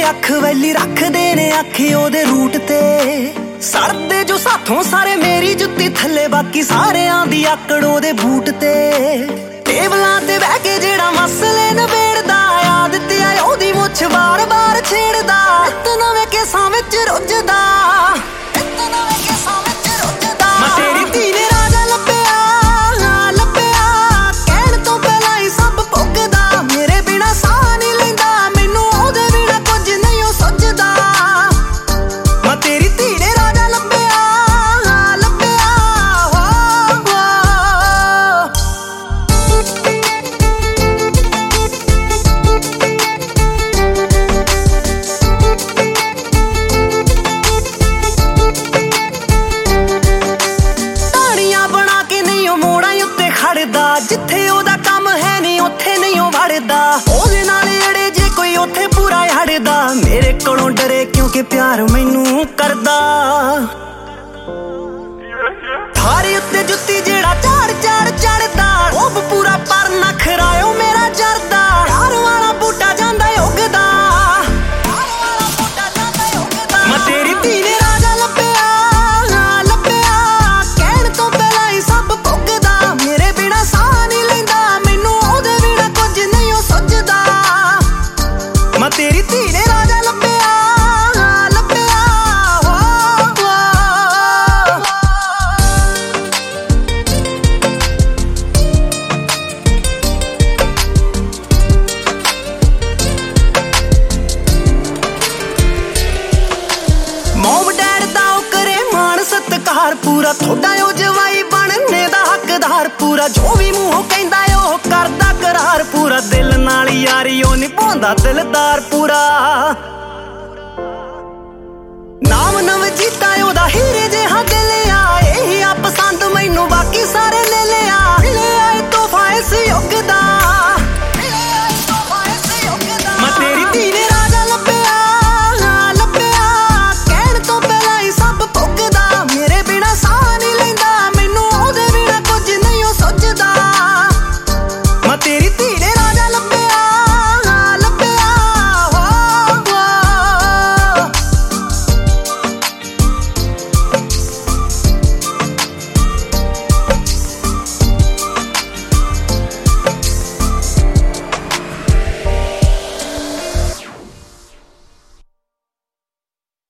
ਅੱਖ ਵੈਲੀ ਰੱਖਦੇ ਨੇ ਅੱਖ ਉਹਦੇ ਰੂਟ ਤੇ ਸੜਦੇ ਜੋ ਸਾਥੋਂ ਸਾਰੇ ਮੇਰੀ ਜੁੱਤੀ ਥੱਲੇ ਬਾਕੀ ਸਾਰਿਆਂ ਦੀ ਆਕੜ ਉਹਦੇ ਬੂਟ ਤੇ ਟੇਬਲਾਂ ਤੇ ਬਹਿ ਕੇ ਜਿਹੜਾ ਮਸਲੇ ਨਵੇੜਦਾ ਯਾਦ ਤੇ ਆ ਉਹਦੀ ਮੁੱਛ ਬਾਰ-ਬਾਰ ਛੇੜਦਾ ਇਤ ਨਵੇਂ ਕੇਸਾਂ ਵਿੱਚ ਰੁੱਝਦਾ ਮੈਂ ਤੇਰੀ ਧੀ ਨੇ ਰਾਜਾ ਲੱਭਿਆ ਕਹਿਣ ਤੋਂ ਪਹਿਲਾਂ ਹੀ ਸਭ ਭੁੱਗਦਾ ਮੇਰੇ ਬਿਨਾ ਸਾਹ ਨਹੀਂ ਲੈਂਦਾ ਮੈਨੂੰ ਉਹਦੇ ਬਿਨਾ ਕੁਝ ਨਹੀਂ ਉਹ ਸੁੱਝਦਾ ਮੈਂ ਤੇਰੀ ਧੀ ਨੇ ਰਾਜਾ ਲੱਭਿਆ ਜਿੱਥੇ ਉਹਦਾ ਕੰਮ ਹੈ ਨਹੀਂ ਉੱਥੇ ਨਹੀਂ ਉਹ ਵੜਦਾ ਉਹਦੇ ਨਾਲ ਅੜੇ ਜੇ ਕੋਈ ਉੱਥੇ ਪੂਰਾ ਹੜਦਾ ਮੇਰੇ ਕੋਲੋਂ ਡਰੇ ਕਿਉਂਕਿ ਪਿਆਰ ਮੈਨੂੰ ਕਰਦਾ ਥਾਰੇ ਉੱਤੇ ਜੁੱਤੀ ਜਿਹੜਾ ਚਾੜ ਚੜਦਾ ਉਹ ਪੂਰਾ ਪਰ ਨਖਰਾਇਓ ਮੇਰਾ ਜਰਦਾ ਯਾਰ ਵਾਲਾ ਬੂਟਾ ਜਾਂਦਾ ਉੱਗਦਾ ਮੈਂ ਤੇਰੀ ਧੀ ਨੇ ਰਾਜਾ ਲੱਭਿਆ ਕਹਿਣ ਤੋਂ ਪਹਿਲਾਂ ਹੀ ਸਭ ਭੁੱਗਦਾ ਮੇਰੇ ਬਿਨਾ ਸਾਹ ਨਹੀਂ ਲੈਂਦਾ ਮੈਨੂੰ ਉਹਦੇ ਬਿਨਾ ਕੁਝ ਨਹੀਂ ਉਹ ਸੁੱਝਦਾ ਮੈਂ ਤੇਰੀ ਧੀ ਨੇ ਰਾਜਾ ਲੱਭਿਆ ਮੋਮ ਡੈਡ ਦਾ ਉਹ ਕਰੇ ਮਾਣ ਸਤਿਕਾਰ ਪੂਰਾ ਥੋੜਾ ਉਹ ਜਵਾਈ ਬਣਨੇ ਦਾ ਹੱਕਦਾਰ ਪੂਰਾ ਜੋ ਵੀ ਮੂੰਹੋਂ ਕਹਿੰਦਾ ਉਹ ਕਰਦਾ ਕਰਾਰ ਪੂਰਾ ਦਿਲ ਨਾਲ ਯਾਰੀ ਉਹ ਨਿਭਾਉਂਦਾ ਦਿਲਦਾਰ ਪੂਰਾ ਨਾਮ ਨਵਜੀਤਾ ਉਹਦਾ ਹੀਰੇ ਜਿਹਾ ਦਿਲ